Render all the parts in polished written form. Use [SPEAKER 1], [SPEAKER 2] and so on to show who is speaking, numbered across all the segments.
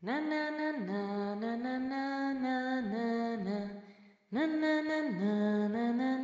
[SPEAKER 1] Na na na na na na na na na na na na na na na na na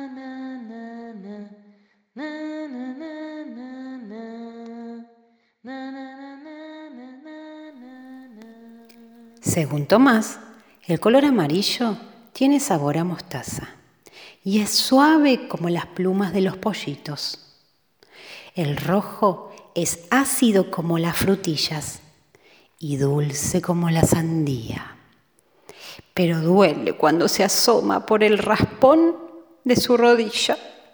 [SPEAKER 2] Según Tomás, el color amarillo tiene sabor a mostaza y es suave como las plumas de los pollitos. El rojo es ácido como las frutillas y dulce como la sandía, pero duele cuando se asoma por el raspón de su rodilla.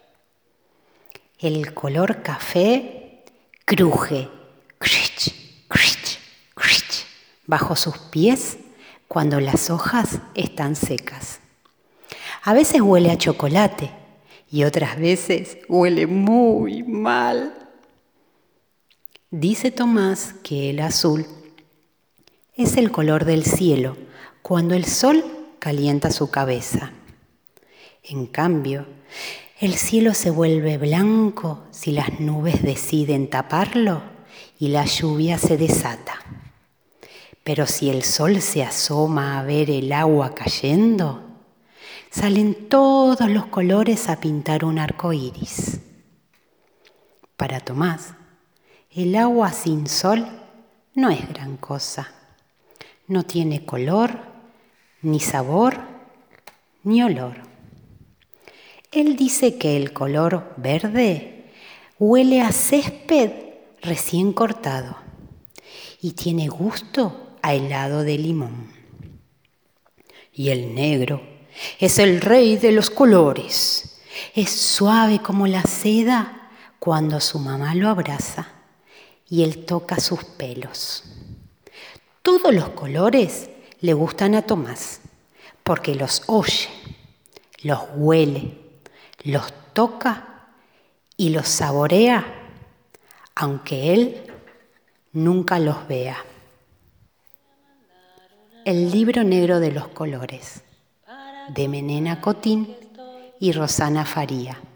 [SPEAKER 2] El color café cruje, crich, crich, crich, bajo sus pies cuando las hojas están secas. A veces huele a chocolate y otras veces huele muy mal. Dice Tomás que el azul es el color del cielo cuando el sol calienta su cabeza. En cambio, el cielo se vuelve blanco si las nubes deciden taparlo y la lluvia se desata. Pero si el sol se asoma a ver el agua cayendo, salen todos los colores a pintar un arco iris. Para Tomás, el agua sin sol no es gran cosa. No tiene color, ni sabor, ni olor. Él dice que el color verde huele a césped recién cortado y tiene gusto a helado de limón. Y el negro es el rey de los colores. Es suave como la seda cuando su mamá lo abraza y él toca sus pelos. Todos los colores le gustan a Tomás porque los oye, los huele, los toca y los saborea, aunque él nunca los vea. El libro negro de los colores, de Menena Cotín y Rosana Faría.